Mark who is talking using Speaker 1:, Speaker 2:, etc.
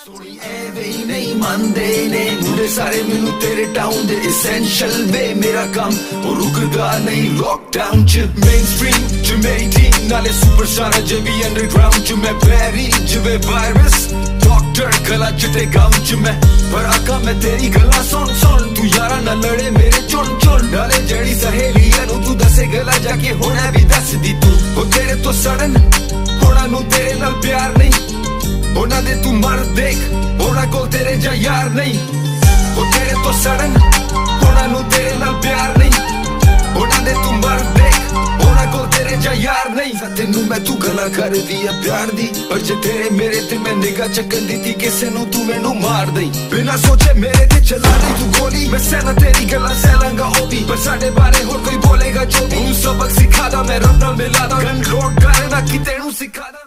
Speaker 1: सोनी एवे ही नहीं मानदे ने मुंडे सारे मैनू तेरे टाउन दे एसेंशियल वे मेरा काम ओ रुकदा नहीं लॉकडाउन च मेनस्ट्रीम च मेरी टीम नाले सुपरस्टार च भी अंडरग्राउंड च मैं बैरी जिवे वायरस डॉक्टर गला चिटे गाउं च मैं पर आका मैं तेरी गला सुन सुन तू यारा ना लड़े मेरे चुन चुन नाले जड़ी सहेलियां नू तू दसे गला जाके होना भी दस दी तू ओ तेरे तो सड़न होना नू तेरे नाल प्यार नहीं होना दे तू मर देख होना को तेरे जा यार नहीं वो तेरे तो सड़न होना नू तेरे नाल प्यार नहीं होना दे तू मर देख होना को तेरे जा यार नहीं तेनू मैं तू गला कर दिया प्यार दी पर जे तेरे मेरे ते मैं निगाह चकन दी थी किसे नू तू मैनू मार दई बिना सोचे मेरे ते चला दे तू गोली मैं सहना तेरी गला सहलांगा ओ भी पर साडे बारे होर कोई बोलेगा जो भी सबक सिखा दा मैं रब नाल मिला दा गन लोड करना कि तेनू सिखा दा